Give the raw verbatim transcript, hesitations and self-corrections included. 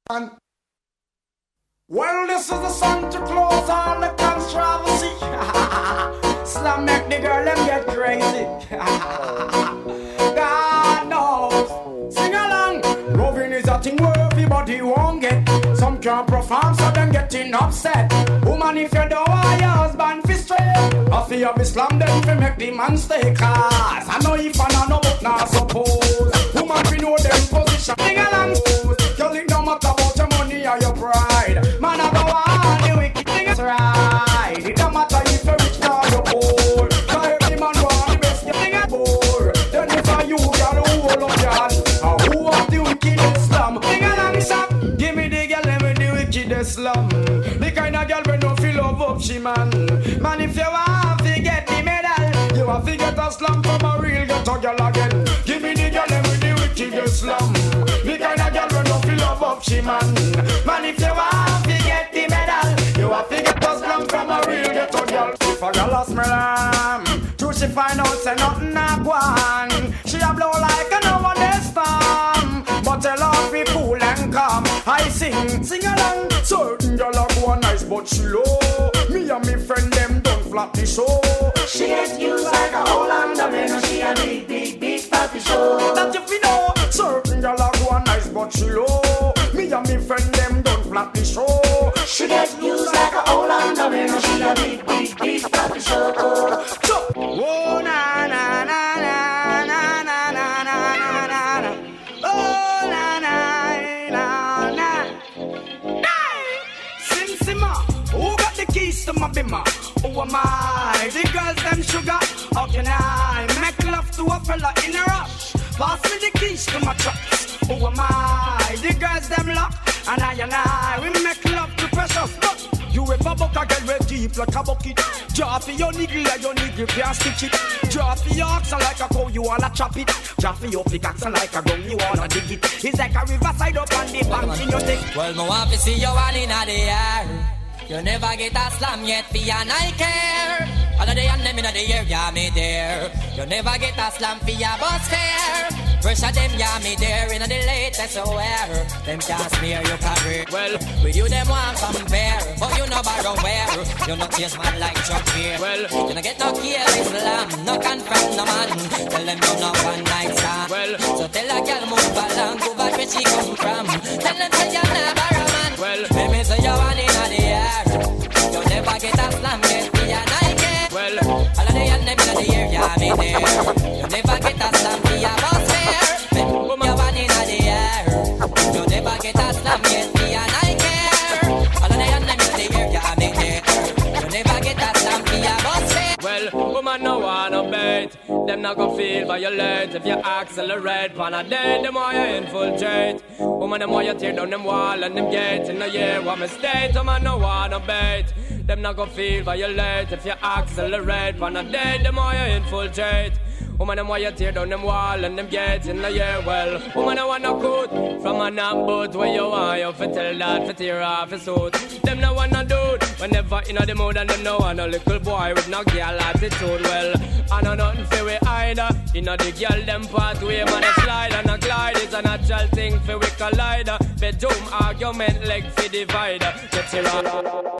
Well, this is the Santa Claus on the controversy. Slam make the girl them get crazy. God knows. Sing along. Loving is a thing where everybody won't get. Some can't perform, so them getting upset. Woman, if you don't want your husband fi straight, I feel of Islam then fi make the man stay. Cause I know if I know but not suppose. Woman fi know them position. Sing along. Girl, it don't matter about your money or your pride. Man, I go on the wicked things right. It don't matter if you're rich or you're poor. Cause every man want the best you think I'm poor. Then if I you got a whole of y'all, uh, who want the wickedest slum? Sing along, stop. Give me the girl, let me the wickedest slum. The kind of girl when no feel love up she man. Man, if you want to get the medal, you want to get a slum from a real ghetto girl again. Give me the girl, let me the wickedest slum. The kind of girl when no feel love up she man. Man, if you want to get the medal, you want to get a slum from a real ghetto girl. If a girl a smell am, true she find out say nothing a go on. She a blow like a no one storm, but tell her be cool and calm. I sing, sing along. Certain girl a go nice but she low. Me and me friend them don't flap the show. She get used like a whole underwear. She a big, big, big fatty show. That if you know. Certain girl a go nice but she low. Me and me friend them don't flap the show. She get used like a whole underwear. She a big, big, big fatty show. So, oh na na na na na na na na na na. Oh na na na na. Hey, Sim Simma, who got the keys to my bimmer? Who am I? The girls them sugar. How can I make love to a fella in a rush? Pass me the keys to my trucks. Who am I? The girls them lock. And I and I, we make love to precious. But you ever buck a girl with deep like a bucket. Draw for your niggle like your niggle can't stitch it. Draw for your oxen like a cow, you wanna chop it. Draw for your pickaxe like a gun, you wanna dig it. It's like a riverside up on the bank in your thing. Well, me want to see you one in the air. You never get a slam yet, for you and I care. All of the and them in the air, yeah, me there. You never get a slam for your bus fare. Fresh of them, yeah, me there. In the latest wear. Them can't smear your career. Well, with you, them want compare. But you know borrow where. You not chase man like Chuck here. Well, you don't get no careless lamb. No confront no man. Tell them you know one night stand. Well, so tell a girl move along. Go back where she come from. Tell them say you're never a man. Well, let me say you're one in the air. You never get a slam yet. Me and I care. Well, all of the and them in the air, yeah, me there. You never get a slam for your boss fair. You're one in the air. You never get a slam yet. Me and I care. All of the and them in the air, yeah, me there. You never get a slam for your boss fair. Well, woman no wanna bait. Them not gon' feel violent if you accelerate. Pan a day, them more you infiltrate. Woman, them more you tear down them wall and them gates. In the year, what mistake, woman no wanna bait. Them not gon' feel violent if you accelerate. Pan a day, them more you infiltrate. Woman, them why you tear down them wall and them gates in the year. Well, woman, I want no coat from a knock boat where you want you fit tell that fit tear off his suit. Them no want no dude whenever in the mood and them no want no little boy with no girl attitude. Well, I know nothing for we either. You know the girl them pathway man a slide and a glide is a natural thing for we collider. Bedroom argument leg for divider. Get your